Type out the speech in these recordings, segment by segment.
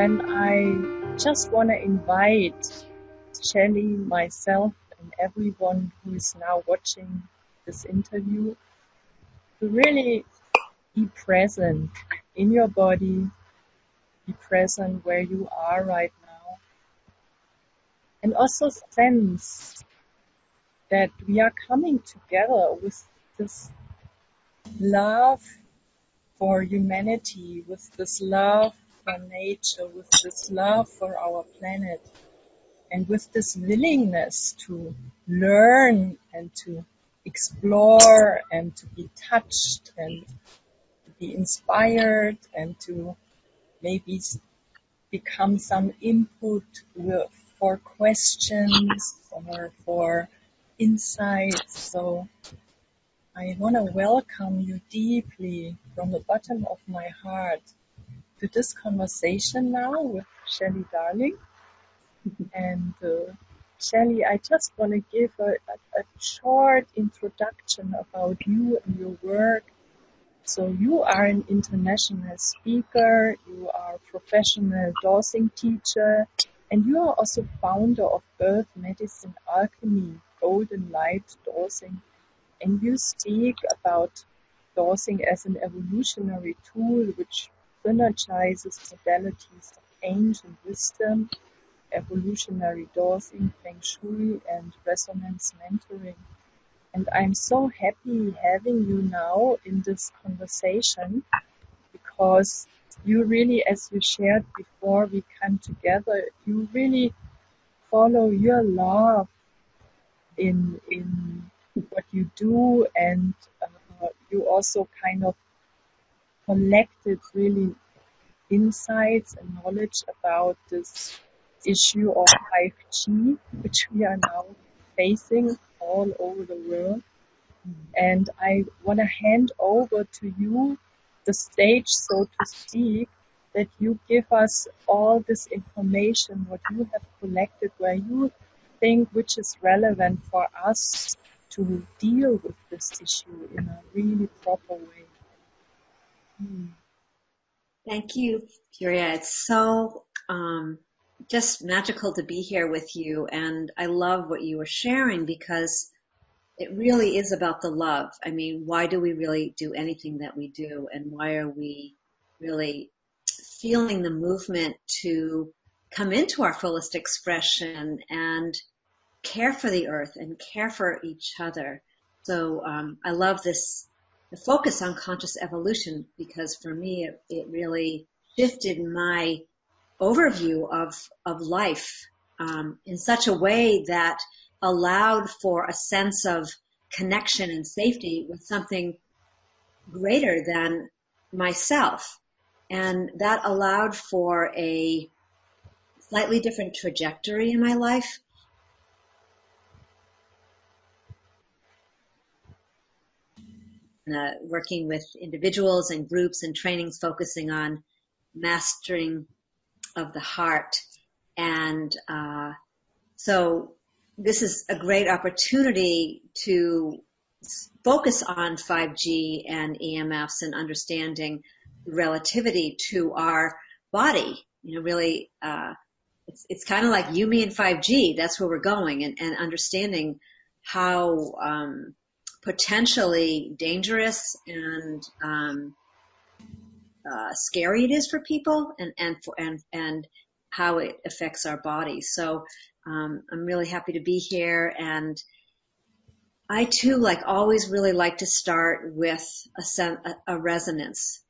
then I just want to invite Shelley, myself, and everyone who is now watching this interview to really be present in your body, be present where you are right now, and also sense that we are coming together with this love for humanity, with this love for nature, with this love for our planet, and with this willingness to learn and to explore and to be touched and to be inspired and to maybe become some input for questions or for insights. So I want to welcome you deeply from the bottom of my heart to this conversation now with Shelley Darling. And Shelley, I just want to give a short introduction about you and your work. So you are an international speaker, you are a professional dosing teacher, and you are also founder of Earth Medicine Alchemy, Golden Light Dosing. And you speak about dosing as an evolutionary tool which synergizes modalities of ancient wisdom, evolutionary dosing, feng shui, and resonance mentoring. And I'm so happy having you now in this conversation because you really, as you shared before we come together, you really follow your love in what you do, and you also kind of collected really insights and knowledge about this issue of 5G, which we are now facing all over the world. And I want to hand over to you the stage, so to speak, that you give us all this information, what you have collected, where you think which is relevant for us to deal with this issue in a really proper way. Thank you, Kyria. It's so just magical to be here with you, and I love what you were sharing because it really is about the love. I mean, why do we really do anything that we do, and why are we really feeling the movement to come into our fullest expression and care for the earth and care for each other? So I love the focus on conscious evolution, because for me it really shifted my overview of life in such a way that allowed for a sense of connection and safety with something greater than myself. And that allowed for a slightly different trajectory in my life. Working with individuals and groups and trainings focusing on mastering of the heart. And so this is a great opportunity to focus on 5G and EMFs and understanding relativity to our body. You know, really, it's kind of like you, me, and 5G. That's where we're going, and understanding how potentially dangerous and scary it is for people, and how it affects our bodies. So I'm really happy to be here, and I too, like always, really like to start with a resonance.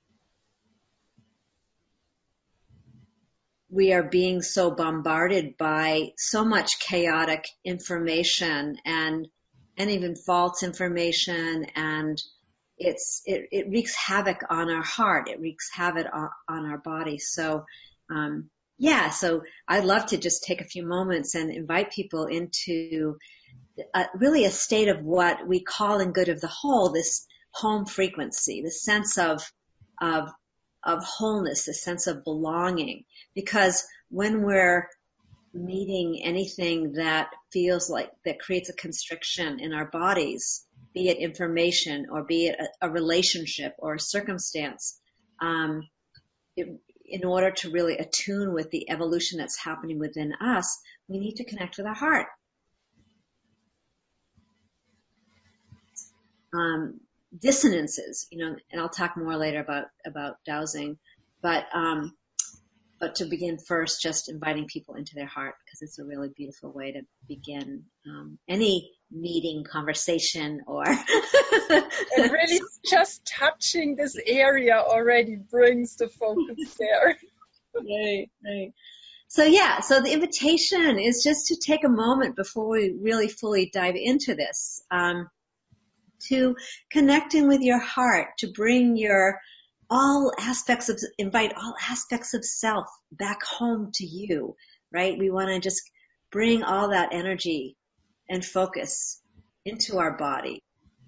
We are being so bombarded by so much chaotic information and even false information, and it wreaks havoc on our heart. It wreaks havoc on our body. So, so I'd love to just take a few moments and invite people into really a state of what we call in Good of the Whole, this home frequency, the sense of wholeness, the sense of belonging. Because when we're meeting anything that feels like, that creates a constriction in our bodies, be it information or be it a relationship or a circumstance, in order to really attune with the evolution that's happening within us, we need to connect with our heart. Dissonances, and I'll talk more later about dowsing, but to begin first, just inviting people into their heart, because it's a really beautiful way to begin any meeting, conversation, or and really just touching this area already brings the focus there. Right. So the invitation is just to take a moment before we really fully dive into this, to connecting with your heart, to bring invite all aspects of self back home to you, right? We want to just bring all that energy and focus into our body.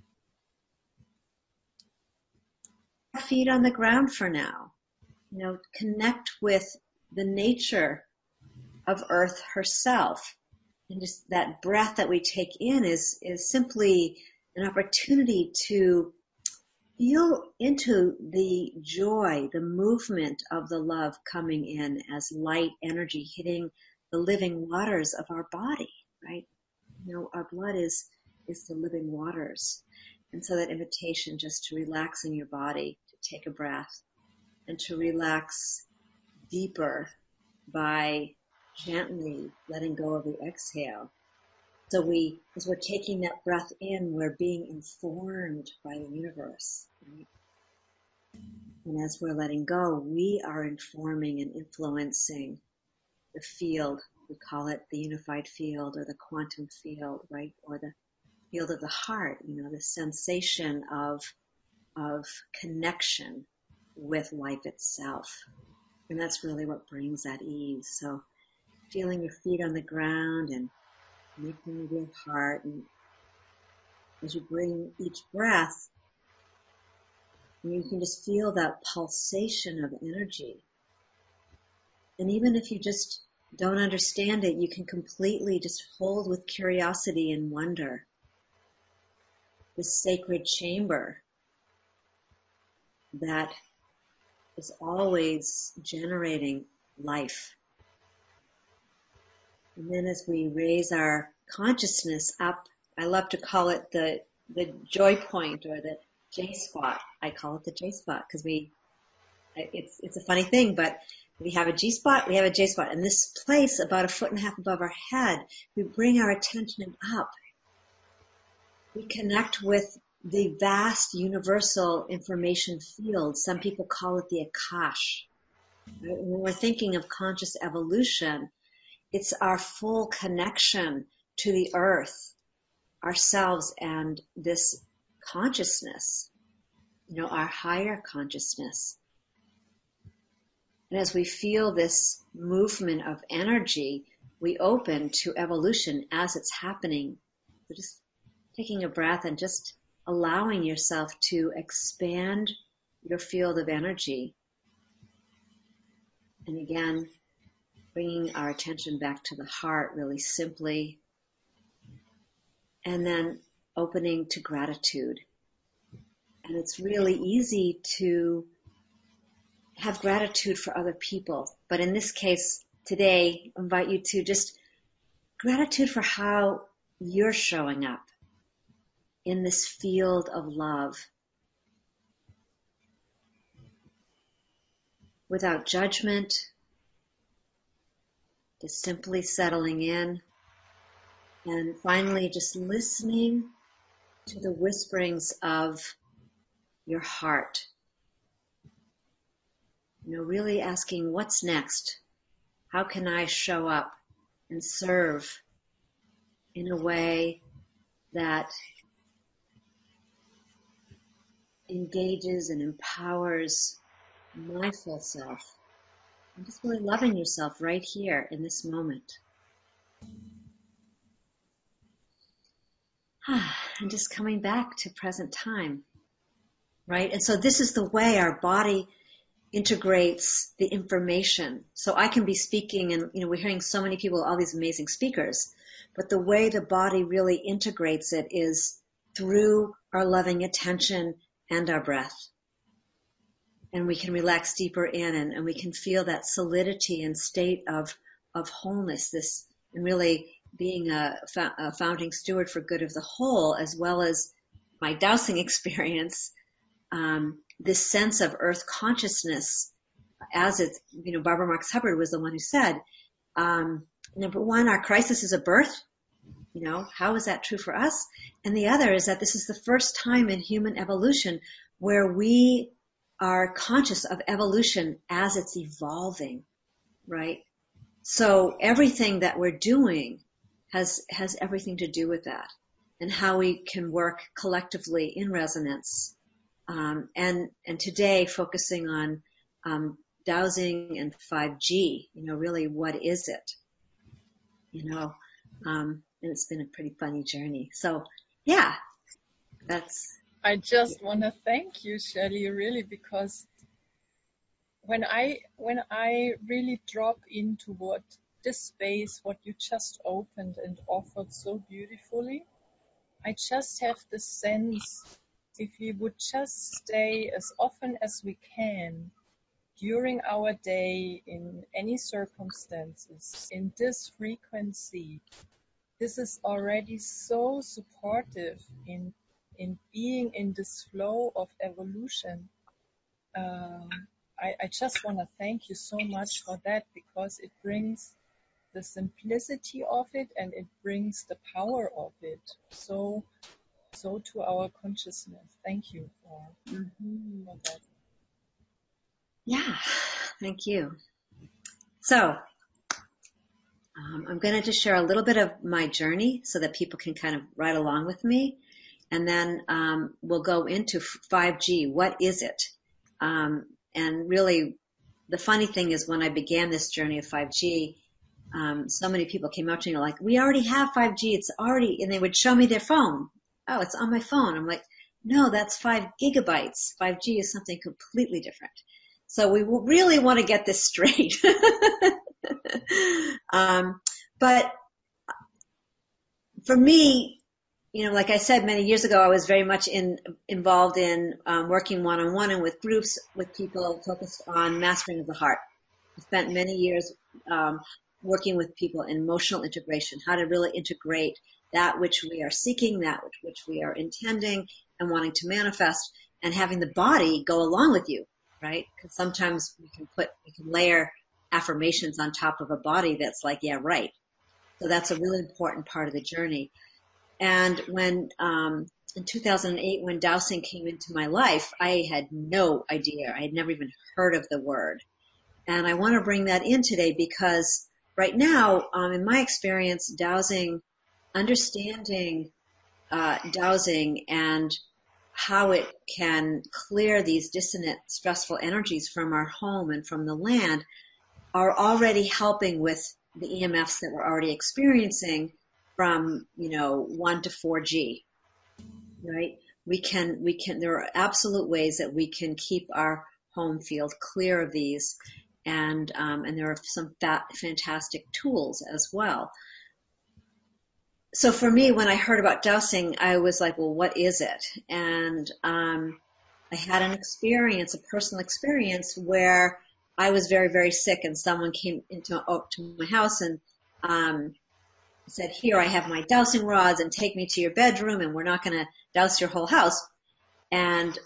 Feet on the ground for now. Connect with the nature of Earth herself. And just that breath that we take in is simply an opportunity to feel into the joy, the movement of the love coming in as light energy hitting the living waters of our body, right? Our blood is the living waters. And so that invitation just to relax in your body, to take a breath, and to relax deeper by gently letting go of the exhale. So as we're taking that breath in, we're being informed by the universe, right? And as we're letting go, we are informing and influencing the field. We call it the unified field or the quantum field, right? Or the field of the heart, the sensation of connection with life itself. And that's really what brings that ease. So feeling your feet on the ground and connecting with your heart, and as you bring each breath, you can just feel that pulsation of energy. And even if you just don't understand it, you can completely just hold with curiosity and wonder this sacred chamber that is always generating life. And then as we raise our consciousness up, I love to call it the joy point or the J spot. I call it the J spot because it's a funny thing, but we have a G spot, we have a J spot. And this place about 1.5 feet above our head, we bring our attention up. We connect with the vast universal information field. Some people call it the Akash. Right? When we're thinking of conscious evolution, it's our full connection to the earth, ourselves, and this consciousness, our higher consciousness. And as we feel this movement of energy, we open to evolution as it's happening. So just taking a breath and just allowing yourself to expand your field of energy. And again, bringing our attention back to the heart really simply, and then opening to gratitude. And it's really easy to have gratitude for other people. But in this case, today, I invite you to just gratitude for how you're showing up in this field of love. Without judgment, just simply settling in. And finally, just listening to the whisperings of your heart. Really asking, what's next? How can I show up and serve in a way that engages and empowers my full self? And just really loving yourself right here in this moment. And just coming back to present time, right? And so this is the way our body integrates the information. So I can be speaking and, we're hearing so many people, all these amazing speakers, but the way the body really integrates it is through our loving attention and our breath. and we can relax deeper in, and we can feel that solidity and state of wholeness, this, and really being a founding steward for good of the whole, as well as my dowsing experience, this sense of earth consciousness, as it's, Barbara Marx Hubbard was the one who said, number one, our crisis is a birth. How is that true for us? And the other is that this is the first time in human evolution where we are conscious of evolution as it's evolving, right? So everything that we're doing has everything to do with that, and how we can work collectively in resonance. And today focusing on dowsing and 5G, really what is it? And it's been a pretty funny journey. So yeah, I just want to thank you, Shelley, really, because when I really drop into what this space, what you just opened and offered so beautifully, I just have the sense, if we would just stay as often as we can during our day, in any circumstances, in this frequency, this is already so supportive in being in this flow of evolution. I just want to thank you so much for that, because it brings the simplicity of it, and it brings the power of it so to our consciousness. Thank you for that. Yeah, thank you. So I'm going to just share a little bit of my journey so that people can kind of ride along with me. And then we'll go into 5G. What is it? And really, the funny thing is, when I began this journey of 5G, so many people came up to me like, we already have 5G. It's already, and they would show me their phone. Oh, it's on my phone. I'm like, no, that's 5 gigabytes. 5G is something completely different. So we really want to get this straight. But for me, like I said, many years ago, I was very much involved in working one-on-one and with groups with people focused on mastering of the heart. I spent many years working with people in emotional integration, how to really integrate that which we are seeking, that which we are intending and wanting to manifest, and having the body go along with you, right? Because sometimes we can layer affirmations on top of a body that's like, yeah, right. So that's a really important part of the journey. And when, in 2008, when dowsing came into my life, I had no idea. I had never even heard of the word. And I want to bring that in today because right now, in my experience, dowsing, understanding dowsing and how it can clear these dissonant, stressful energies from our home and from the land are already helping with the EMFs that we're already experiencing from, 1 to 4G, right? There are absolute ways that we can keep our home field clear of these. And there are some fantastic tools as well. So for me, when I heard about dowsing, I was like, well, what is it? And I had a personal experience where I was very, very sick, and someone came to my house and said, here, I have my dowsing rods, and take me to your bedroom, and we're not going to douse your whole house. And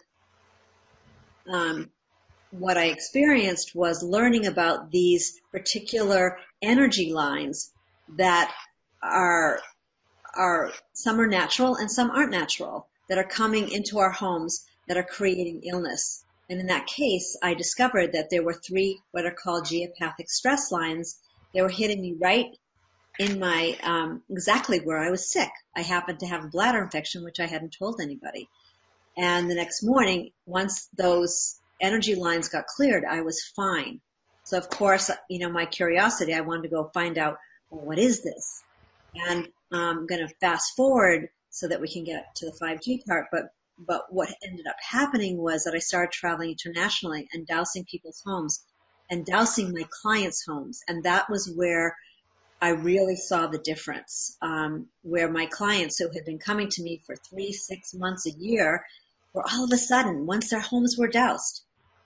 what I experienced was learning about these particular energy lines that are some are natural and some aren't natural, that are coming into our homes that are creating illness. And in that case, I discovered that there were 3 what are called geopathic stress lines. They were hitting me right in my exactly where I was sick. I happened to have a bladder infection, which I hadn't told anybody. And the next morning, once those energy lines got cleared, I was fine. So of course, my curiosity, I wanted to go find out, well, what is this? And I'm going to fast forward so that we can get to the 5G part. But what ended up happening was that I started traveling internationally and dowsing people's homes and dowsing my clients' homes. And that was where I really saw the difference, where my clients who had been coming to me for 3, 6 months, a year, were all of a sudden, once their homes were doused,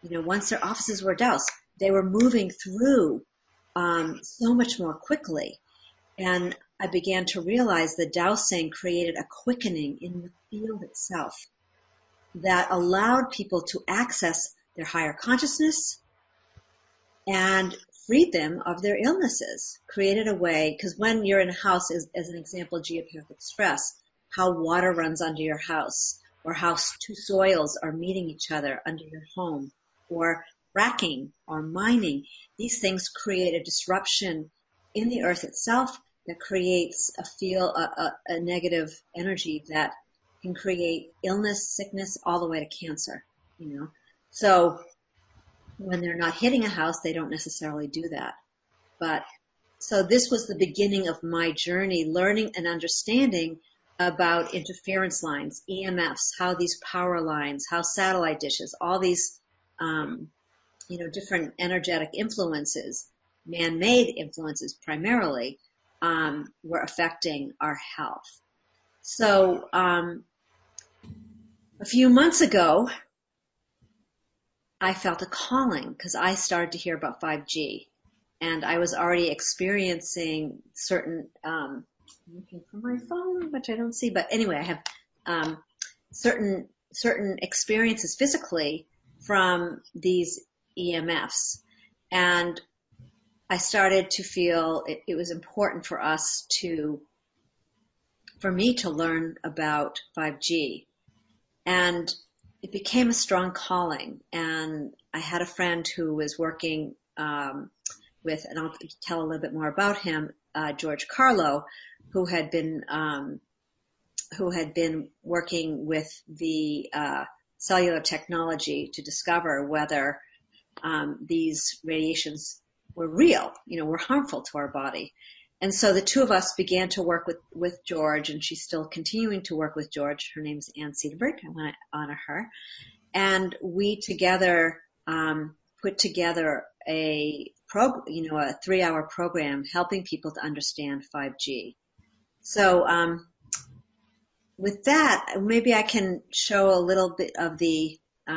once their offices were doused, they were moving through so much more quickly. And I began to realize the dowsing created a quickening in the field itself that allowed people to access their higher consciousness and freed them of their illnesses, created a way, because when you're in a house, as an example, geopathic stress, how water runs under your house, or how two soils are meeting each other under your home, or fracking or mining, these things create a disruption in the earth itself that creates a negative energy that can create illness, sickness, all the way to cancer, So when they're not hitting a house, they don't necessarily do that. But so this was the beginning of my journey, learning and understanding about interference lines, EMFs, how these power lines, how satellite dishes, all these, different energetic influences, man-made influences primarily, were affecting our health. So a few months ago, I felt a calling because I started to hear about 5G, and I was already experiencing certain, I'm looking for my phone, which I don't see, but anyway, I have certain experiences physically from these EMFs, and I started to feel it was important for me to learn about 5G, and it became a strong calling. And I had a friend who was working with, and I'll tell a little bit more about him, George Carlo, who had been working with the cellular technology to discover whether these radiations were real, were harmful to our body. And so the two of us began to work with George, and she's still continuing to work with George. Her name's Ann Cedarberg. I want to honor her. And we together put together a 3-hour program helping people to understand 5G. So with that, maybe I can show a little bit of the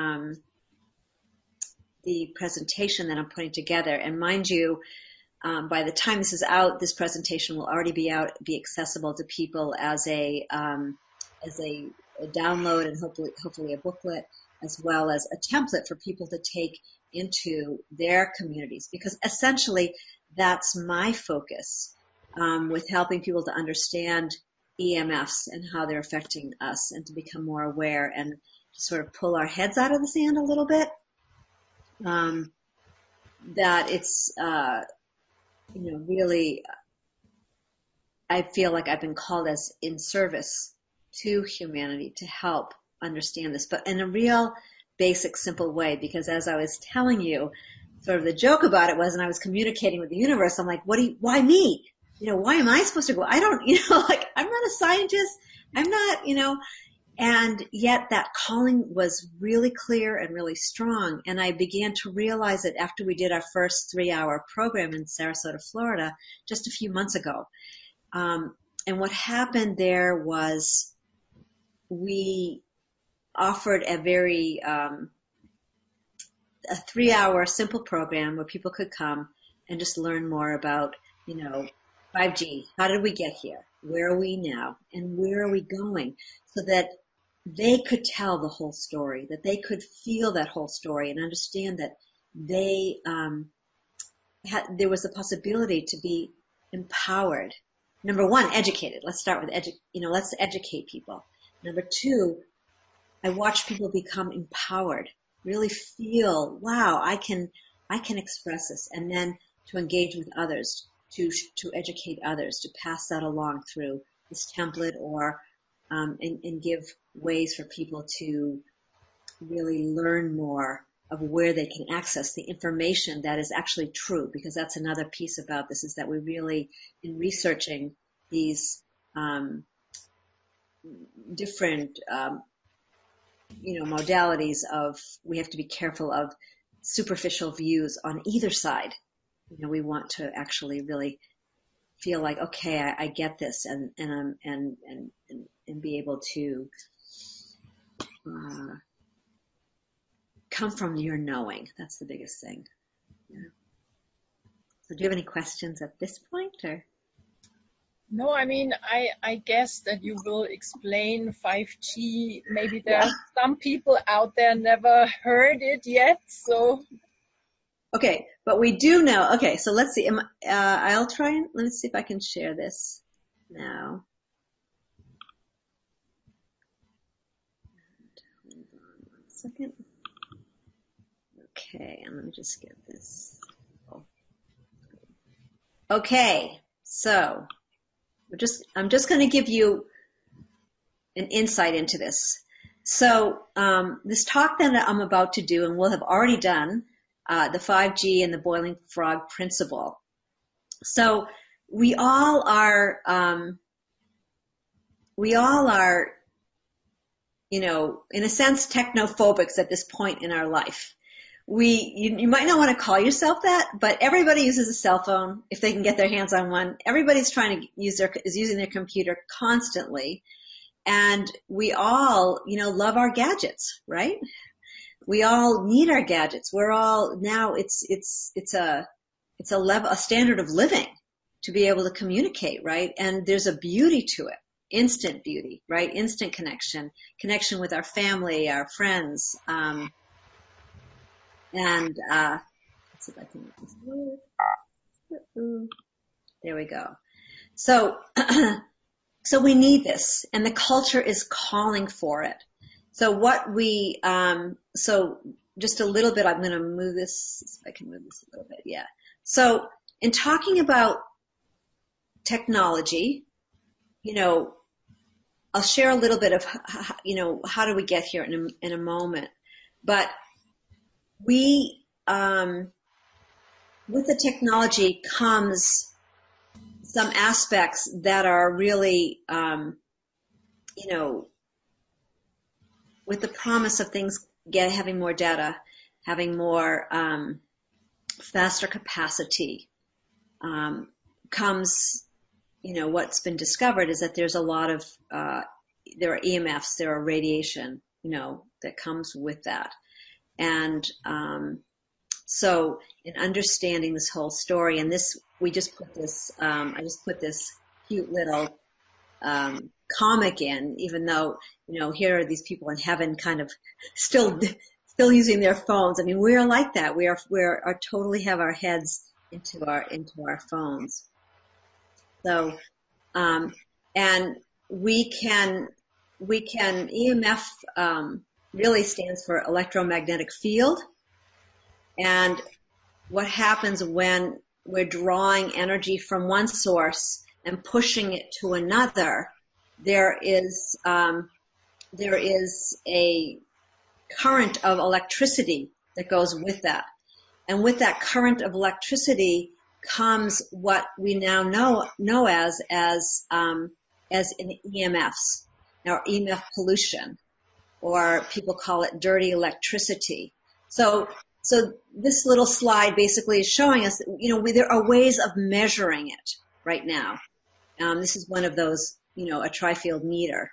presentation that I'm putting together. And mind you, by the time this is out, this presentation will already be accessible to people as a download, and hopefully a booklet, as well as a template for people to take into their communities. Because essentially, that's my focus with helping people to understand EMFs and how they're affecting us, and to become more aware and to sort of pull our heads out of the sand a little bit. That it's really, I feel like I've been called as in service to humanity to help understand this, but in a real basic, simple way. Because as I was telling you, sort of the joke about it was, and I was communicating with the universe, I'm like, why me? Why am I supposed to go? I don't, I'm not a scientist. I'm not, and yet that calling was really clear and really strong. And I began to realize it after we did our first 3-hour program in Sarasota, Florida, just a few months ago. And what happened there was we offered a very, a 3-hour simple program where people could come and just learn more about, 5G. How did we get here? Where are we now? And where are we going? So that they could tell the whole story, that they could feel that whole story and understand that they, there was a possibility to be empowered. Number one, educated. Let's start with let's educate people. Number two, I watch people become empowered, really feel, wow, I can express this, and then to engage with others, to educate others, to pass that along through this template, or and give ways for people to really learn more of where they can access the information that is actually true. Because that's another piece about this, is that we really, in researching these different modalities of, we have to be careful of superficial views on either side. We want to actually really feel like, okay, I get this, and be able to come from your knowing. That's the biggest thing. Yeah. So do you have any questions at this point, or? No, I mean, I guess that you will explain 5G. Maybe there are some people out there never heard it yet, so. Okay, but we do know. Okay, so let's see. I'll try and let me see if I can share this now. Hold on 1 second. Okay, and let me just get this. Okay, so I'm just going to give you an insight into this. So this talk that I'm about to do, and we'll have already done, the 5G and the boiling frog principle. So we all are, you know, in a sense, technophobics at this point in our life. You might not want to call yourself that, but everybody uses a cell phone if they can get their hands on one. Everybody's is using their computer constantly. And we all, you know, love our gadgets, right? We all need our gadgets. We're all now it's a standard of living to be able to communicate, right? And there's a beauty to it. Instant beauty, right? Instant connection with our family, our friends, and let's see if I can make this work. There we go. So so we need this, and the culture is calling for it. So so just a little bit, I'm going to move this, if I can move this a little bit, yeah. So in talking about technology, you know, I'll share a little bit of, you know, how do we get here in a moment. But with the technology comes some aspects that are really, you know, with the promise of things having more data, having more faster capacity, comes, you know, what's been discovered is that there's a lot of, there are EMFs, there are radiation, you know, that comes with that. And so in understanding this whole story, and this, we just put this, I just put this cute little comic in, even though, you know, here are these people in heaven kind of still using their phones. I mean, we're like that. We are totally have our heads into our phones. So, and we can EMF, really stands for electromagnetic field. And what happens when we're drawing energy from one source and pushing it to another, there is a current of electricity that goes with that. And with that current of electricity comes what we now know as an EMFs, or EMF pollution, or people call it dirty electricity. So this little slide basically is showing us that, you know, there are ways of measuring it right now. This is one of those, you know, a tri-field meter.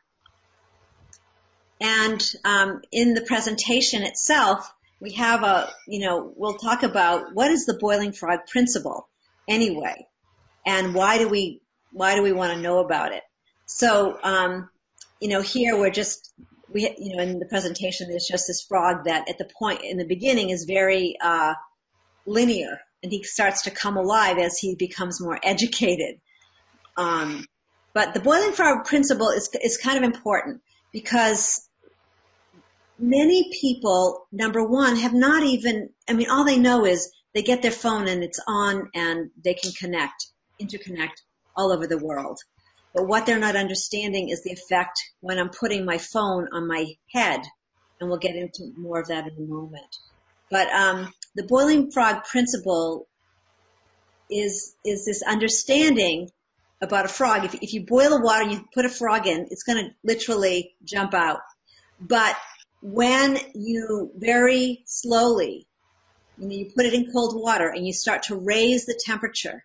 And in the presentation itself, we have we'll talk about what is the boiling frog principle anyway, and why do we want to know about it? So, you know, here in the presentation, there's just this frog that at the point in the beginning is very linear, and he starts to come alive as he becomes more educated. But the boiling frog principle is kind of important because many people, number one, have not even, I mean, all they know is they get their phone and it's on and they can interconnect all over the world. But what they're not understanding is the effect when I'm putting my phone on my head, and we'll get into more of that in a moment. But the boiling frog principle is this understanding about a frog. If you boil the water and you put a frog in, it's going to literally jump out. But when you very slowly, you put it in cold water and you start to raise the temperature,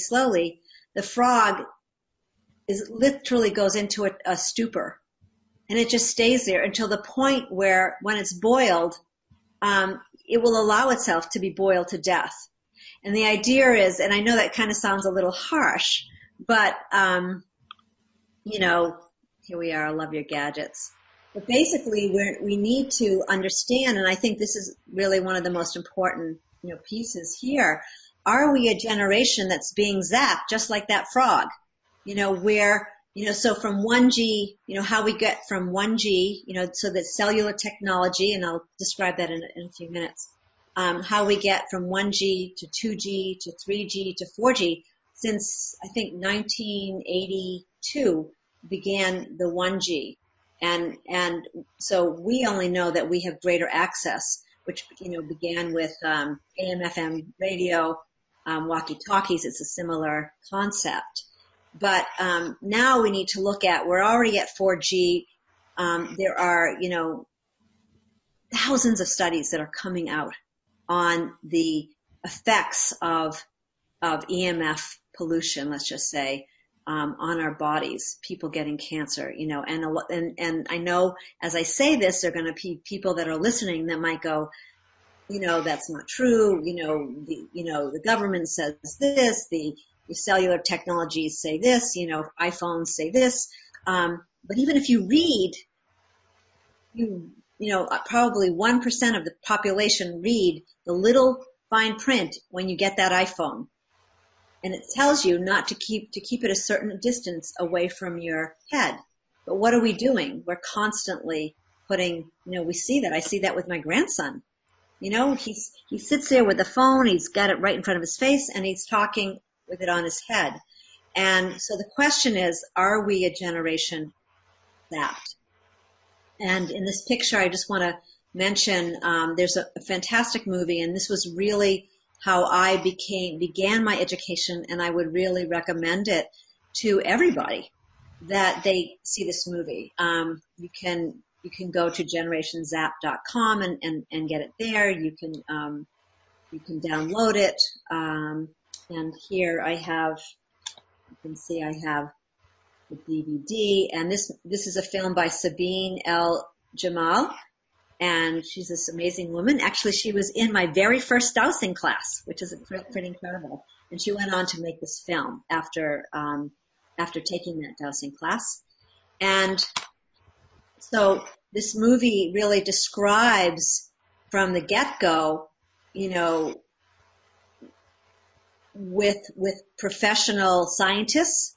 slowly, the frog literally goes into a stupor, and it just stays there until the point where when it's boiled, it will allow itself to be boiled to death. And the idea is, and I know that kind of sounds a little harsh, but, here we are, I love your gadgets. But basically, we need to understand, and I think this is really one of the most important, pieces here. Are we a generation that's being zapped, just like that frog? So from 1G, how we get from 1G, so that cellular technology, and I'll describe that in a few minutes, how we get from 1G to 2G to 3G to 4G since, I think, 1982 began the 1G. And so we only know that we have greater access, which, began with AM, FM radio, walkie-talkies. It's a similar concept. But now we need to look at, we're already at 4G. There are, thousands of studies that are coming out on the effects of EMF pollution, let's just say, on our bodies, people getting cancer, and I know as I say this, there are going to be people that are listening that might go, that's not true. The government says this, the cellular technologies say this, iPhones say this. But even if you read, probably 1% of the population read the little fine print when you get that iPhone. And it tells you not to keep it a certain distance away from your head. But what are we doing? We're constantly putting, we see that. I see that with my grandson. He sits there with the phone. He's got it right in front of his face, and he's talking with it on his head. And so the question is, are we a generation zapped? And in this picture, I just want to mention, there's a fantastic movie, and this was really how I began my education, and I would really recommend it to everybody that they see this movie. You can go to generationzap.com and get it there. You can download it. And here I have, you can see I have the DVD, and this is a film by Sabine El Jamal. And she's this amazing woman. Actually, she was in my very first dowsing class, which is pretty incredible. And she went on to make this film after taking that dowsing class. And so this movie really describes from the get-go, with professional scientists,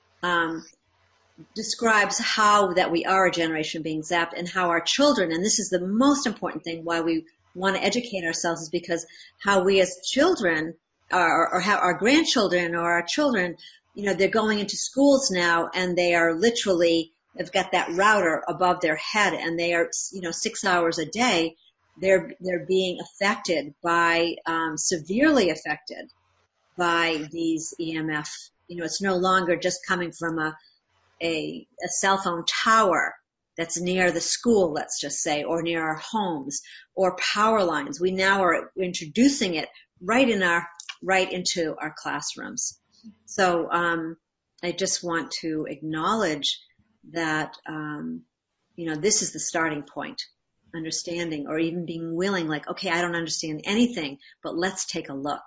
describes how that we are a generation being zapped, and how our children, and this is the most important thing why we want to educate ourselves, is because how we as children or how our grandchildren or our children, they're going into schools now, and they are literally, they've got that router above their head, and they are, 6 hours a day, they're being affected by, severely affected by these EMF. It's no longer just coming from a cell phone tower that's near the school, let's just say, or near our homes, or power lines. We now are introducing it right into our classrooms. So I just want to acknowledge that this is the starting point, understanding, or even being willing, like, okay, I don't understand anything, but let's take a look.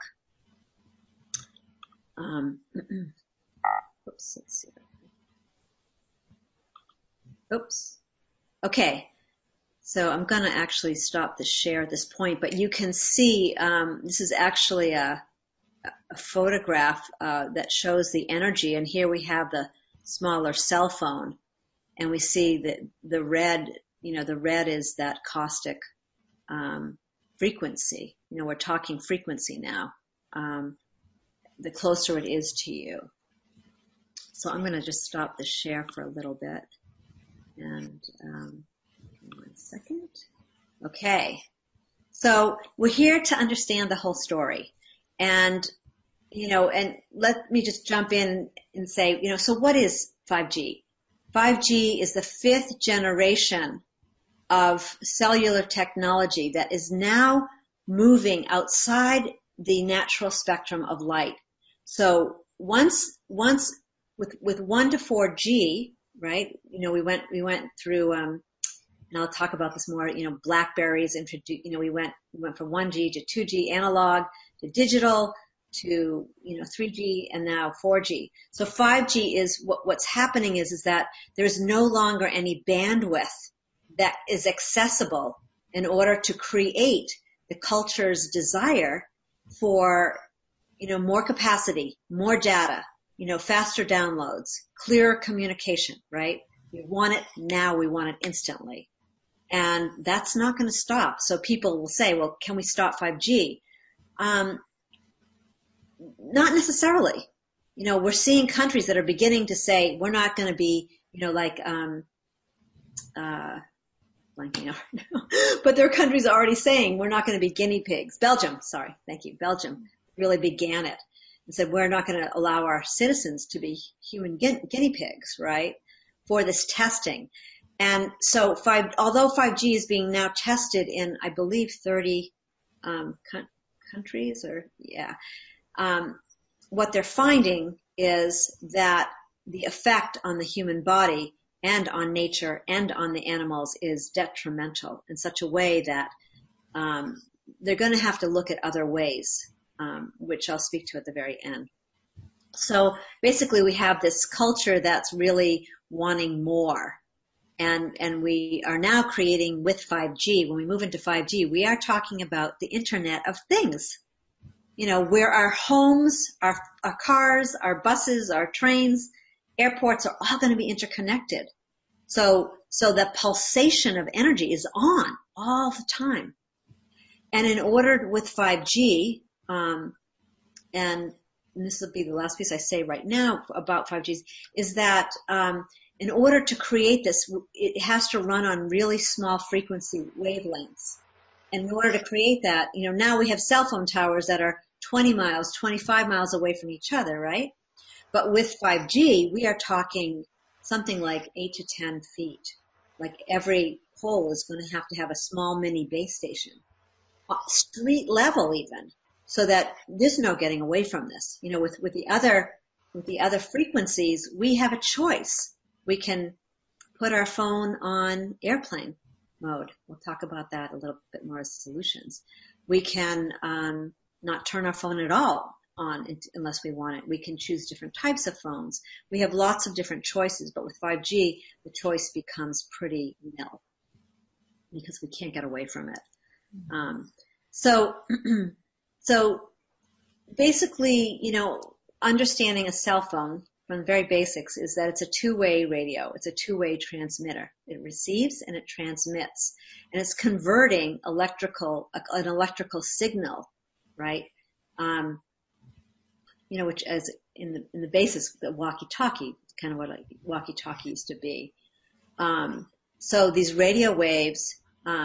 Oops, let's see. Oops. Okay. So I'm going to actually stop the share at this point, but you can see this is actually a photograph that shows the energy, and here we have the smaller cell phone, and we see that the red, the red is that caustic frequency. We're talking frequency now. The closer it is to you. So I'm going to just stop the share for a little bit. And 1 second. Okay. So we're here to understand the whole story. And, and let me just jump in and say, so what is 5G? 5G is the 5th generation of cellular technology that is now moving outside the natural spectrum of light. So once with 1 to 4G, right? We went through, and I'll talk about this more, BlackBerries introduced, we went from 1G to 2G analog to digital to, 3G and now 4G. So 5G is what's happening is that there's no longer any bandwidth that is accessible in order to create the culture's desire for, more capacity, more data, faster downloads, clearer communication, right? We want it now, we want it instantly. And that's not going to stop. So people will say, well, can we stop 5G? Not necessarily. We're seeing countries that are beginning to say, we're not going to be, blanking out now. But there are countries already saying we're not going to be guinea pigs. Belgium really began it and said we're not going to allow our citizens to be human guinea pigs, right, for this testing. And so although 5G is being now tested in, I believe, 30 countries, what they're finding is that the effect on the human body and on nature and on the animals is detrimental in such a way that they're going to have to look at other ways, which I'll speak to at the very end. So basically we have this culture that's really wanting more. And we are now creating with 5G, when we move into 5G, we are talking about the Internet of Things. Where our homes, our cars, our buses, our trains, airports are all going to be interconnected. So the pulsation of energy is on all the time. And in order with 5G, and this will be the last piece I say right now about 5G, is that in order to create this, it has to run on really small frequency wavelengths. And in order to create that, now we have cell phone towers that are 20 miles, 25 miles away from each other, right? But with 5G, we are talking something like 8 to 10 feet. Like every pole is going to have a small mini base station, street level even, so that there's no getting away from this. With the other frequencies, we have a choice. We can put our phone on airplane mode. We'll talk about that a little bit more as solutions. We can not turn our phone at all on unless we want it. We can choose different types of phones. We have lots of different choices, but with 5G, the choice becomes pretty nil because we can't get away from it. So basically, understanding a cell phone from the very basics is that it's a two-way radio. It's a two-way transmitter. It receives and it transmits, and it's converting an electrical signal, right? Which as in the basis, the walkie-talkie, kind of what a walkie-talkie used to be. So these radio waves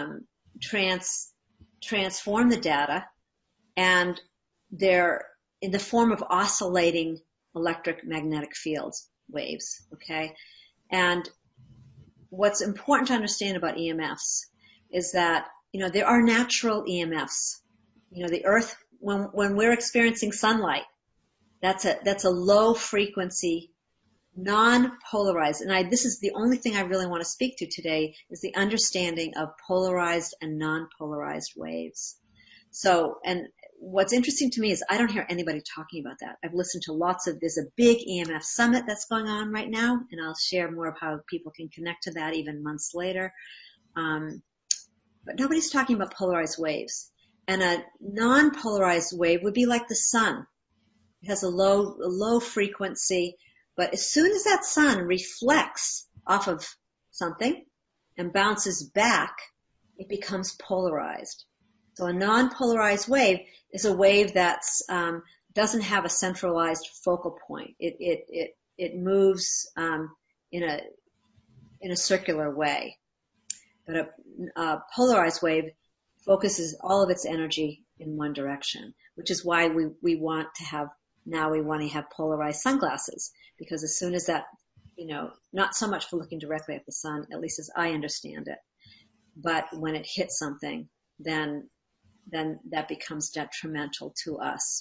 transform the data, and they're in the form of oscillating electric magnetic fields, waves, okay? And what's important to understand about EMFs is that, there are natural EMFs. The earth, when we're experiencing sunlight, that's a low frequency, non-polarized. And this is the only thing I really want to speak to today is the understanding of polarized and non-polarized waves. So, and what's interesting to me is I don't hear anybody talking about that. I've listened to there's a big EMF summit that's going on right now, and I'll share more of how people can connect to that even months later. But nobody's talking about polarized waves. And a non-polarized wave would be like the sun. It has a low frequency, but as soon as that sun reflects off of something and bounces back, it becomes polarized. So a non-polarized wave is a wave that's doesn't have a centralized focal point. It moves in a circular way. But a polarized wave focuses all of its energy in one direction, which is why we want to have polarized sunglasses, because as soon as that, not so much for looking directly at the sun, at least as I understand it, but when it hits something, then that becomes detrimental to us.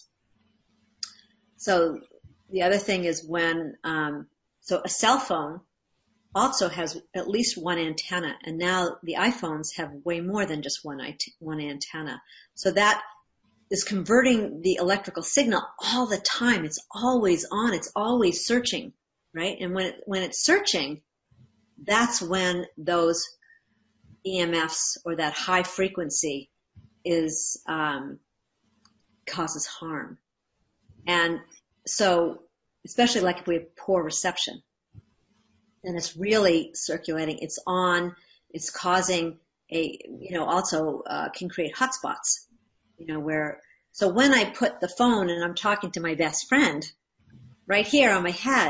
So the other thing is so a cell phone also has at least one antenna, and now the iPhones have way more than just one antenna. So that is converting the electrical signal all the time. It's always on. It's always searching, right? And when it's searching, that's when those EMFs or that high frequency is causes harm. And so, especially like if we have poor reception, then it's really circulating. It's on. It's causing also can create hotspots. So when I put the phone and I'm talking to my best friend right here on my head,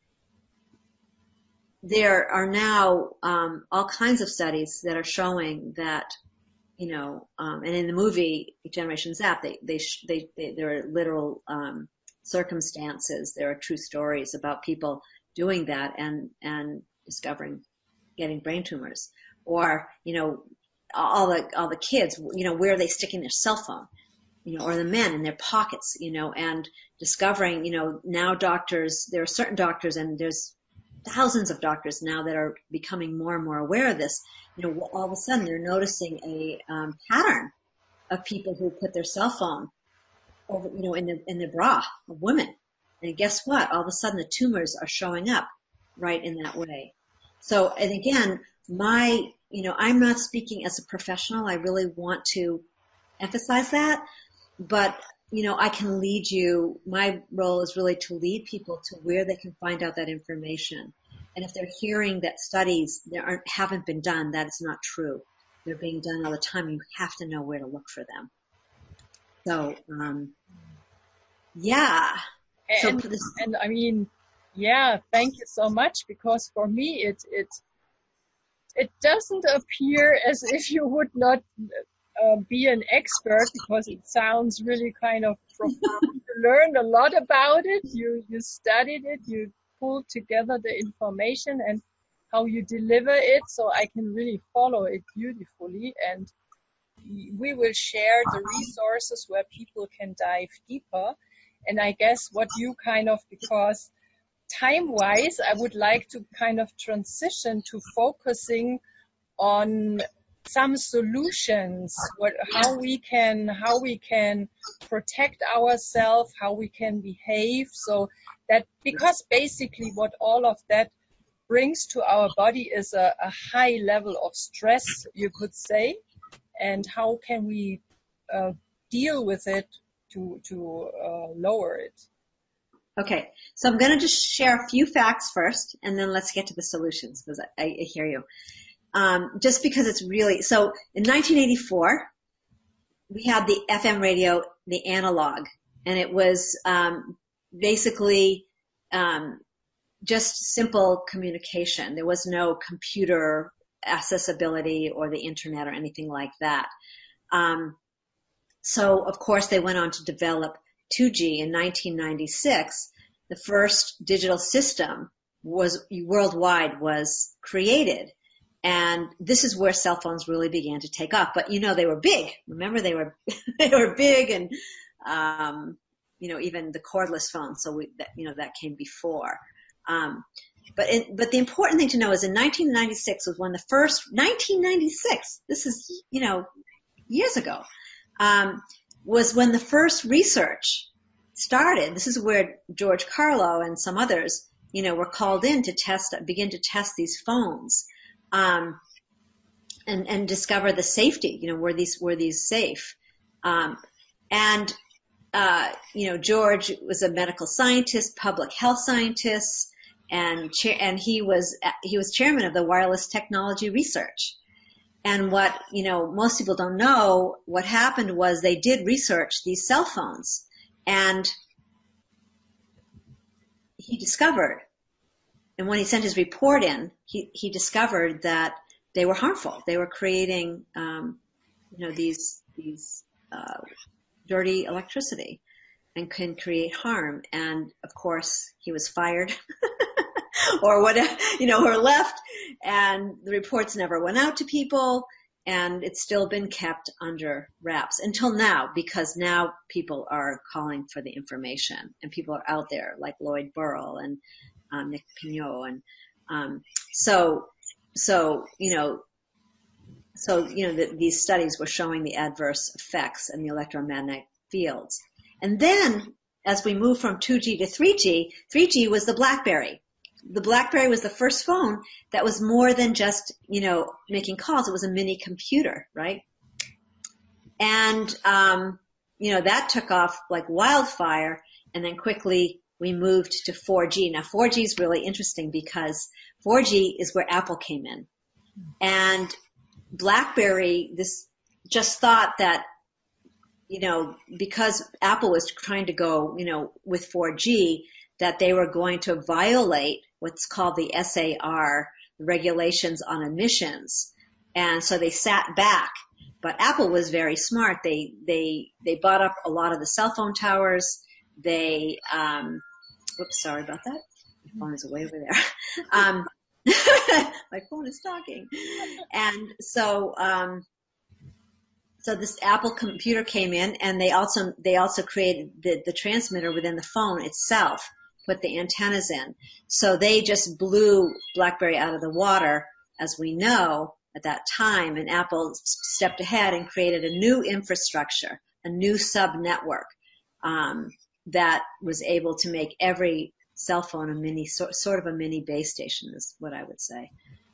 there are now all kinds of studies that are showing that, and in the movie Generation Zap, there are literal circumstances. There are true stories about people doing that and discovering getting brain tumors, or all the kids, where are they sticking their cell phone, or the men in their pockets, and discovering, now doctors, there are certain doctors, and there's thousands of doctors now that are becoming more and more aware of this. All of a sudden they're noticing a pattern of people who put their cell phone over, in the bra of women. And guess what? All of a sudden the tumors are showing up right in that way. So, and again, I'm not speaking as a professional. I really want to emphasize that, but I can lead you. My role is really to lead people to where they can find out that information. And if they're hearing that studies haven't been done, that is not true. They're being done all the time. You have to know where to look for them. So, yeah. And I mean, yeah, thank you so much, because for me it doesn't appear as if you would not be an expert, because it sounds really kind of profound. You learned a lot about it. You studied it. You pulled together the information and how you deliver it, so I can really follow it beautifully. And we will share the resources where people can dive deeper. And I guess what you because time-wise, I would like to kind of transition to focusing on some solutions, how we can protect ourselves, how we can behave, so that, because basically what all of that brings to our body is a high level of stress, you could say, and how can we deal with it to lower it. Okay, so I'm going to just share a few facts first, and then let's get to the solutions, because I hear you. Just because it's really, so in 1984, we had the FM radio, the analog, and it was basically just simple communication. There was no computer accessibility or the internet or anything like that. So, of course, they went on to develop 2G in 1996. The first digital system worldwide was created. And this is where cell phones really began to take off. But, they were big. Remember, they were big, and, even the cordless phones. So that came before. But the important thing to know is in 1996 was when 1996, this is, years ago, was when the first research started. This is where George Carlo and some others, were called in to begin to test these phones. And discover the safety, were these safe? George was a medical scientist, public health scientist, and he was chairman of the Wireless Technology Research. And what, most people don't know, what happened was they did research these cell phones, and he discovered, and when he sent his report in, he discovered that they were harmful. They were creating, these dirty electricity, and can create harm. And of course, he was fired, or whatever, or left. And the reports never went out to people, and it's still been kept under wraps until now, because now people are calling for the information, and people are out there like Lloyd Burrell and Nick Pignot, and These studies were showing the adverse effects in the electromagnetic fields. And then, as we move from 2G to 3G, 3G was the BlackBerry. The BlackBerry was the first phone that was more than just, making calls. It was a mini computer, right? And, that took off like wildfire, and then quickly we moved to 4G. Now, 4G is really interesting because 4G is where Apple came in. And BlackBerry, this just thought that, because Apple was trying to go, with 4G, that they were going to violate what's called the SAR, regulations on emissions. And so they sat back. But Apple was very smart. They bought up a lot of the cell phone towers. They, whoops, sorry about that. My phone is way over there. My phone is talking. And so this Apple computer came in, and they also created the transmitter within the phone itself, put the antennas in. So they just blew BlackBerry out of the water, as we know, at that time, and Apple stepped ahead and created a new infrastructure, a new sub-network, that was able to make every cell phone a mini, sort of a mini base station, is what I would say.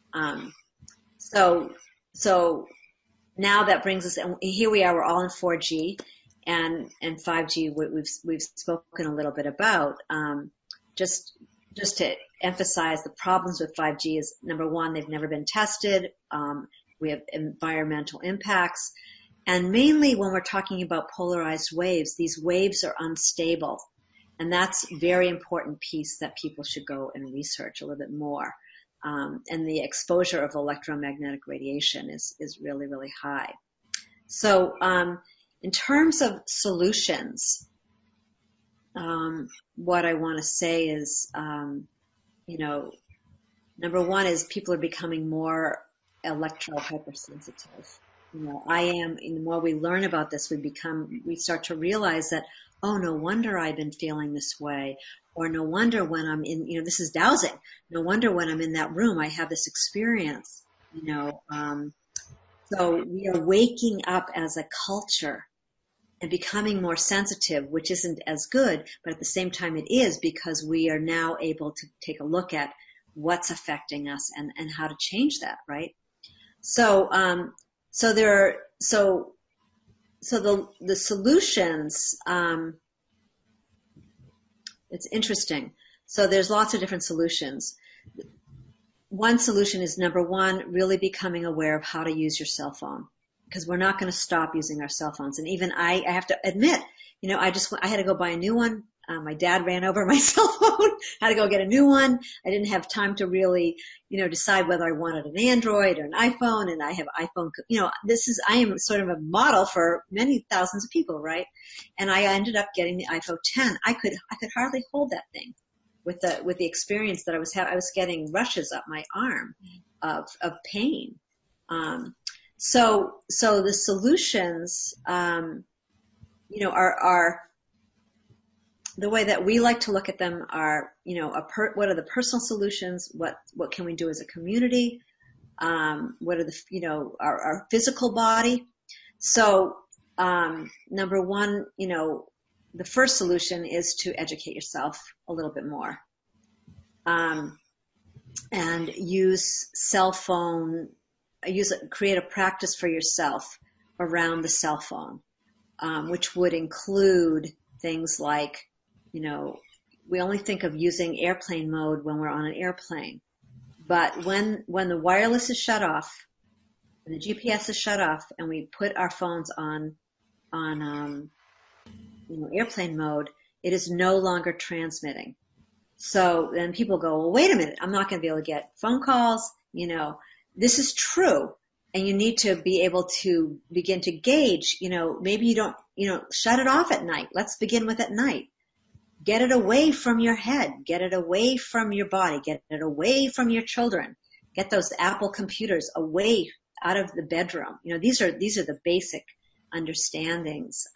So now that brings us, and here we are, we're all in 4G, and 5G, we've spoken a little bit about. Just to emphasize, the problems with 5G is, number one, they've never been tested. We have environmental impacts. And mainly when we're talking about polarized waves, these waves are unstable. And that's a very important piece that people should go and research a little bit more. And the exposure of electromagnetic radiation is really, really high. So in terms of solutions, what I want to say is, number one is people are becoming more electro-hypersensitive. The more we learn about this, we start to realize that, oh, no wonder I've been feeling this way. Or no wonder when I'm in, this is dowsing. No wonder when I'm in that room, I have this experience, So we are waking up as a culture and becoming more sensitive, which isn't as good, but at the same time it is, because we are now able to take a look at what's affecting us and how to change that, right? So the solutions, it's interesting. So there's lots of different solutions. One solution is, number one, really becoming aware of how to use your cell phone, because we're not going to stop using our cell phones. And even I have to admit, I had to go buy a new one. My dad ran over my cell phone. I had to go get a new one. I didn't have time to really, decide whether I wanted an Android or an iPhone. And I have iPhone, I am sort of a model for many thousands of people, right? And I ended up getting the iPhone 10. I could hardly hold that thing with the experience that I was having. I was getting rushes up my arm of pain. So the solutions, are the way that we like to look at them are, what are the personal solutions? What can we do as a community? What are our physical body? So, number one, the first solution is to educate yourself a little bit more. And create a practice for yourself around the cell phone, which would include things like, we only think of using airplane mode when we're on an airplane. But when the wireless is shut off, and the GPS is shut off, and we put our phones on airplane mode, it is no longer transmitting. So then people go, well, wait a minute, I'm not going to be able to get phone calls. This is true. And you need to be able to begin to gauge, maybe you don't, shut it off at night. Let's begin with at night. Get it away from your head. Get it away from your body. Get it away from your children. Get those Apple computers away out of the bedroom. These are the basic understandings.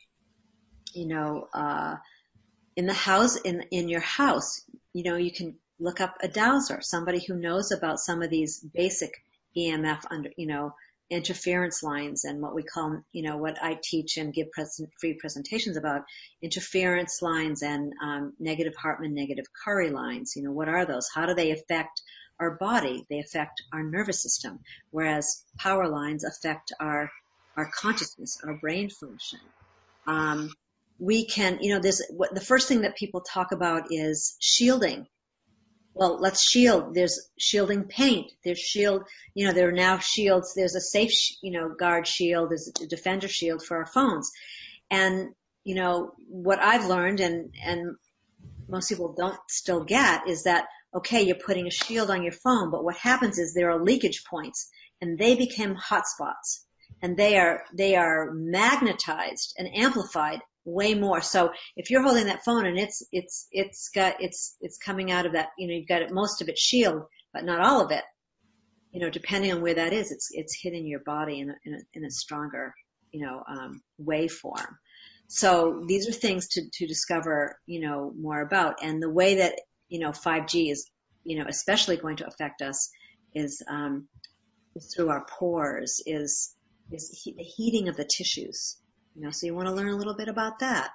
In the house, in your house, you can look up a dowser, somebody who knows about some of these basic EMF interference lines and what we call, what I teach and give free presentations about, interference lines and negative Hartman, negative Curry lines. What are those? How do they affect our body? They affect our nervous system, whereas power lines affect our consciousness, our brain function. We can, the first thing that people talk about is shielding. Well, let's shield. There's shielding paint. There's there are now shields. There's a safe, guard shield. There's a defender shield for our phones. And, what I've learned and most people don't still get is that, okay, you're putting a shield on your phone, but what happens is there are leakage points and they become hotspots and they are magnetized and amplified way more. So if you're holding that phone and it's coming out of that, you've got most of it shield, but not all of it, depending on where that is, it's hitting your body in a stronger, waveform. So these are things to discover, more about. And the way that, 5G is, especially going to affect us is through our pores, is the heating of the tissues. So you want to learn a little bit about that.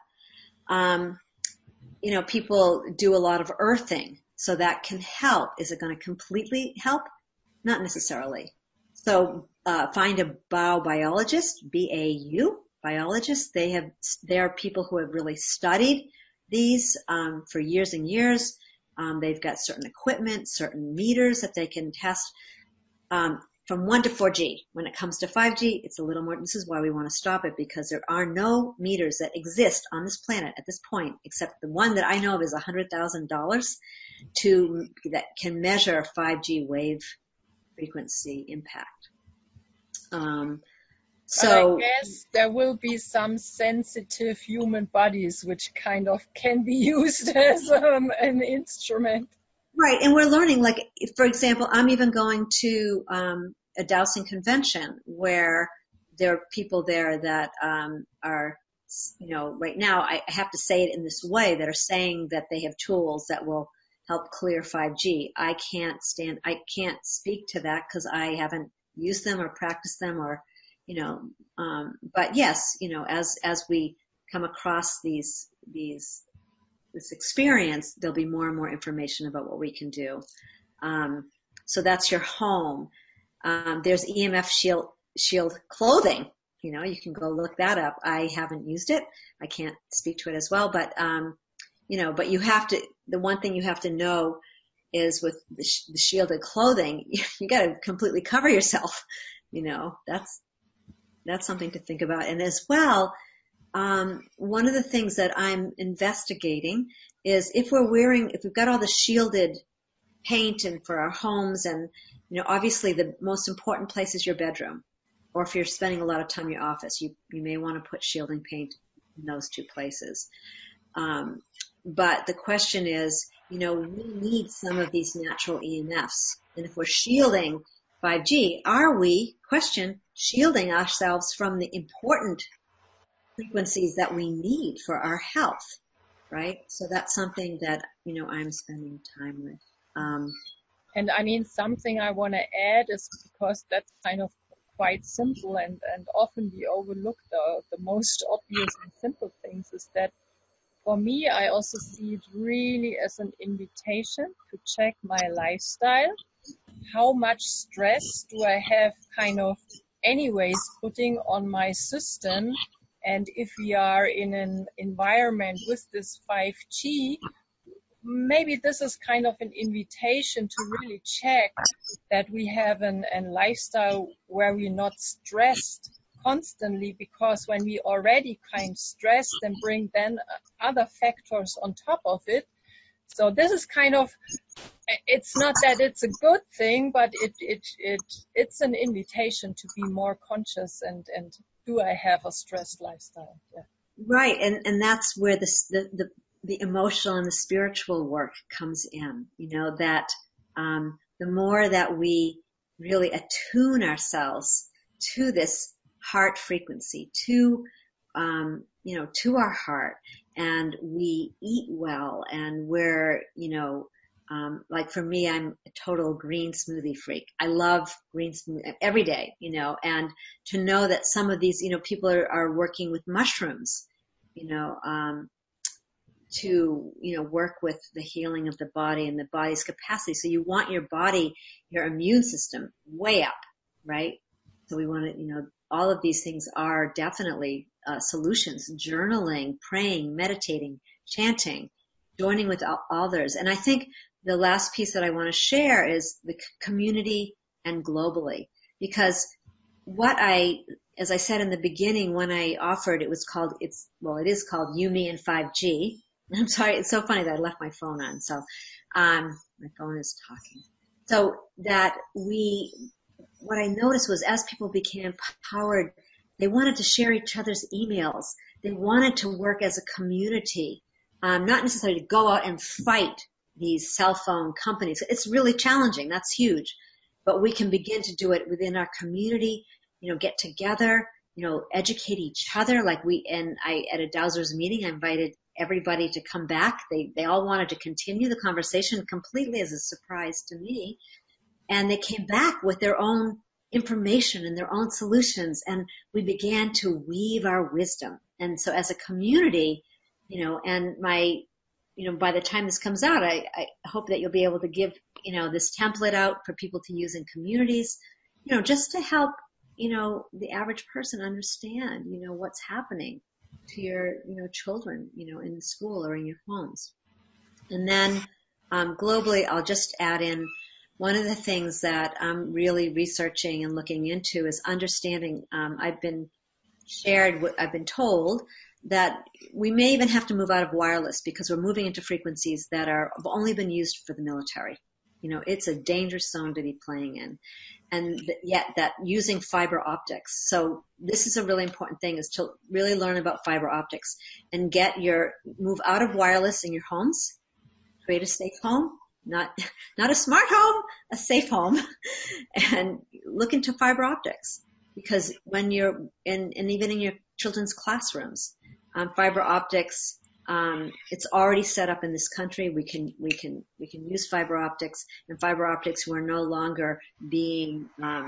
People do a lot of earthing, so that can help. Is it going to completely help? Not necessarily. So find a biobiologist, B-A-U, biologist. They are people who have really studied these for years and years. They've got certain equipment, certain meters that they can test. From 1 to 4G. When it comes to 5G, it's a little more, this is why we want to stop it, because there are no meters that exist on this planet at this point, except the one that I know of is $100,000 that can measure 5G wave frequency impact. So I guess there will be some sensitive human bodies which kind of can be used as an instrument. Right, and we're learning, like, for example, I'm even going to a dowsing convention where there are people there that are, right now, I have to say it in this way, that are saying that they have tools that will help clear 5G. I can't speak to that because I haven't used them or practiced them or, but yes, as we come across this experience, there'll be more and more information about what we can do. So that's your home. There's EMF shield clothing. You can go look that up. I haven't used it. I can't speak to it as well, but, but you have to, the one thing you have to know is with the shielded clothing, you got to completely cover yourself. That's something to think about. And as well, one of the things that I'm investigating is if we've got all the shielded paint and for our homes and, obviously the most important place is your bedroom. Or if you're spending a lot of time in your office, you may want to put shielding paint in those two places. But the question is, we need some of these natural EMFs. And if we're shielding 5G, are we, shielding ourselves from the important frequencies that we need for our health, right? So that's something that, I'm spending time with. And I mean, something I want to add is because that's kind of quite simple and often we overlook the most obvious and simple things is that for me, I also see it really as an invitation to check my lifestyle. How much stress do I have kind of anyways putting on my system? And if we are in an environment with this 5G, maybe this is kind of an invitation to really check that we have a lifestyle where we're not stressed constantly, because when we already kind of stressed and bring then other factors on top of it. So this is kind of, it's not that it's a good thing, but it's an invitation to be more conscious and do I have a stressed lifestyle? Yeah. Right, and that's where the emotional and the spiritual work comes in. That the more that we really attune ourselves to this heart frequency, to our heart, and we eat well, and we're Like for me, I'm a total green smoothie freak. I love green smoothie every day, and to know that some of these, people are working with mushrooms, you know, to, work with the healing of the body and the body's capacity. So you want your body, your immune system way up, right? So we want to, all of these things are definitely solutions. Journaling, praying, meditating, chanting, joining with others. And I think the last piece that I want to share is the community and globally, because as I said in the beginning, when I offered, it is called Yumi and 5G. I'm sorry, it's so funny that I left my phone on. So, my phone is talking. So what I noticed was as people became empowered, they wanted to share each other's emails. They wanted to work as a community, not necessarily to go out and fight these cell phone companies. It's really challenging. That's huge. But we can begin to do it within our community, get together, educate each other. At a Dowsers meeting, I invited everybody to come back. They all wanted to continue the conversation completely as a surprise to me. And they came back with their own information and their own solutions. And we began to weave our wisdom. And so as a community, and by the time this comes out, I hope that you'll be able to give, this template out for people to use in communities, just to help, the average person understand, what's happening to your, children, in school or in your homes. And then, globally, I'll just add in one of the things that I'm really researching and looking into is understanding, I've been told that we may even have to move out of wireless because we're moving into frequencies that have only been used for the military. It's a dangerous zone to be playing in. And yet that using fiber optics. So this is a really important thing, is to really learn about fiber optics and move out of wireless in your homes, create a safe home, not a smart home, a safe home, and look into fiber optics. Because when you're and even in your children's classrooms, fiber optics, it's already set up in this country. We can use fiber optics, and fiber optics were no longer being,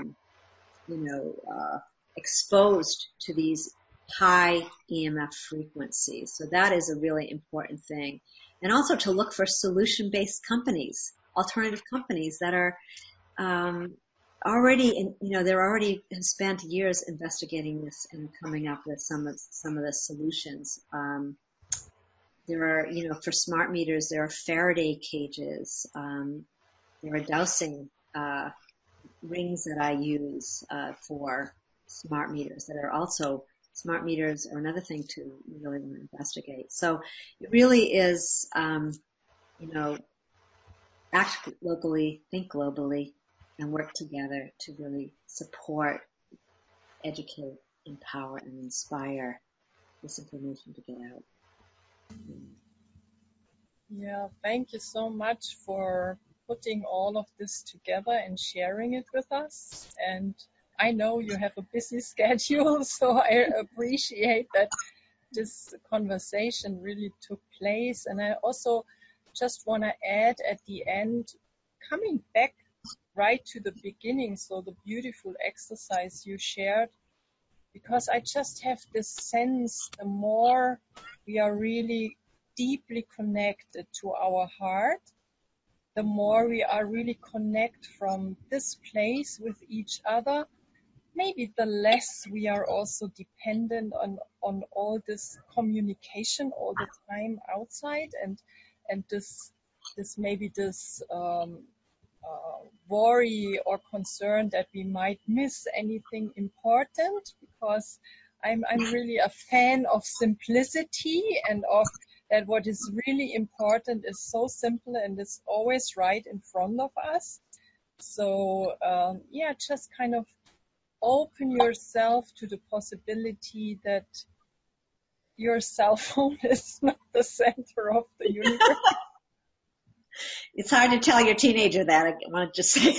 exposed to these high EMF frequencies. So that is a really important thing. And also to look for solution-based companies, alternative companies that are, they're already have spent years investigating this and coming up with some of the solutions. There are, for smart meters, there are Faraday cages. There are dowsing rings that I use for smart meters that are also smart meters are another thing to really want to investigate. So it really is, act locally, think globally, and work together to really support, educate, empower, and inspire this information to get out. Yeah, thank you so much for putting all of this together and sharing it with us. And I know you have a busy schedule, so I appreciate that this conversation really took place. And I also just want to add at the end, coming back right to the beginning, so the beautiful exercise you shared, because I just have this sense, the more we are really deeply connected to our heart, the more we are really connect from this place with each other, maybe the less we are also dependent on all this communication all the time outside, and this worry or concern that we might miss anything important, because I'm really a fan of simplicity and of that what is really important is so simple and is always right in front of us. So just kind of open yourself to the possibility that your cell phone is not the center of the universe. It's hard to tell your teenager that, I want to just say.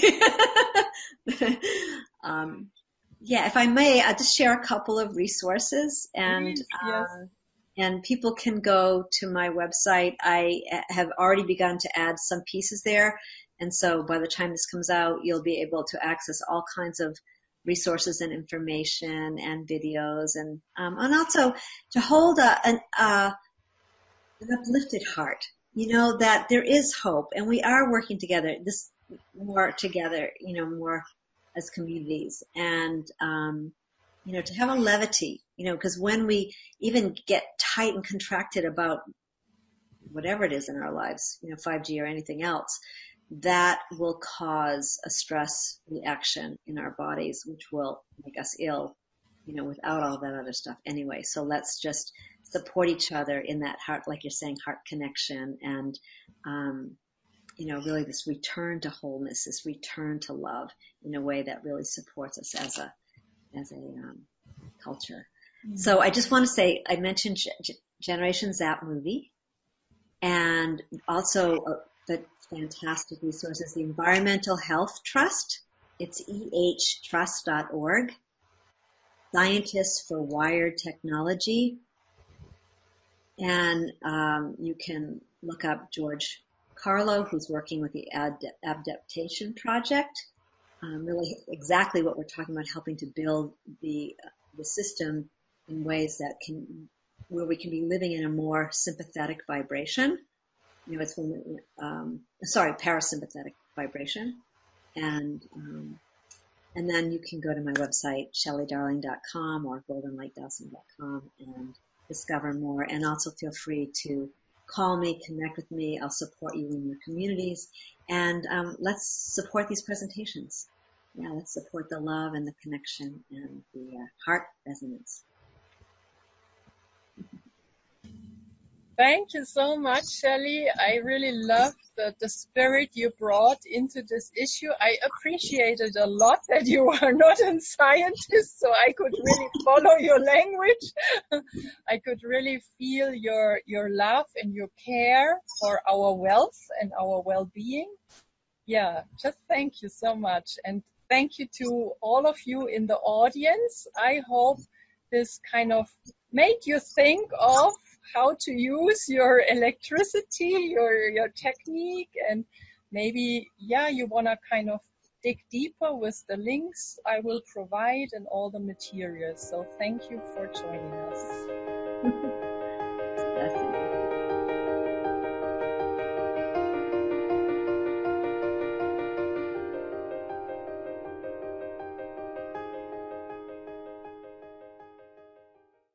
If I may, I'll just share a couple of resources. And Please, yes. And people can go to my website. I have already begun to add some pieces there. And so by the time this comes out, you'll be able to access all kinds of resources and information and videos and also to hold an uplifted heart, that there is hope and we are working together, more together, more as communities and, to have a levity, because when we even get tight and contracted about whatever it is in our lives, 5G or anything else, that will cause a stress reaction in our bodies, which will make us ill, without all that other stuff anyway. So let's just support each other in that heart, like you're saying, heart connection and, really this return to wholeness, this return to love in a way that really supports us as a culture. Mm-hmm. So I just want to say, I mentioned Generation Zap movie and also the fantastic resources, the Environmental Health Trust. It's ehtrust.org. Scientists for Wired Technology. And you can look up George Carlo, who's working with the Adaptation Project. Really exactly what we're talking about, helping to build the system in ways that where we can be living in a more sympathetic vibration. It's parasympathetic vibration. And then you can go to my website, shelleydarling.com or goldenlightdowson.com and discover more. And also feel free to call me, connect with me. I'll support you in your communities. And let's support these presentations. Yeah, let's support the love and the connection and the heart resonance. Thank you so much, Shelley. I really love the spirit you brought into this issue. I appreciated a lot that you are not a scientist, so I could really follow your language. I could really feel your love and your care for our wealth and our well-being. Yeah, just thank you so much. And thank you to all of you in the audience. I hope this kind of made you think of how to use your electricity, your technique, and maybe, you want to kind of dig deeper with the links I will provide and all the materials. So thank you for joining us.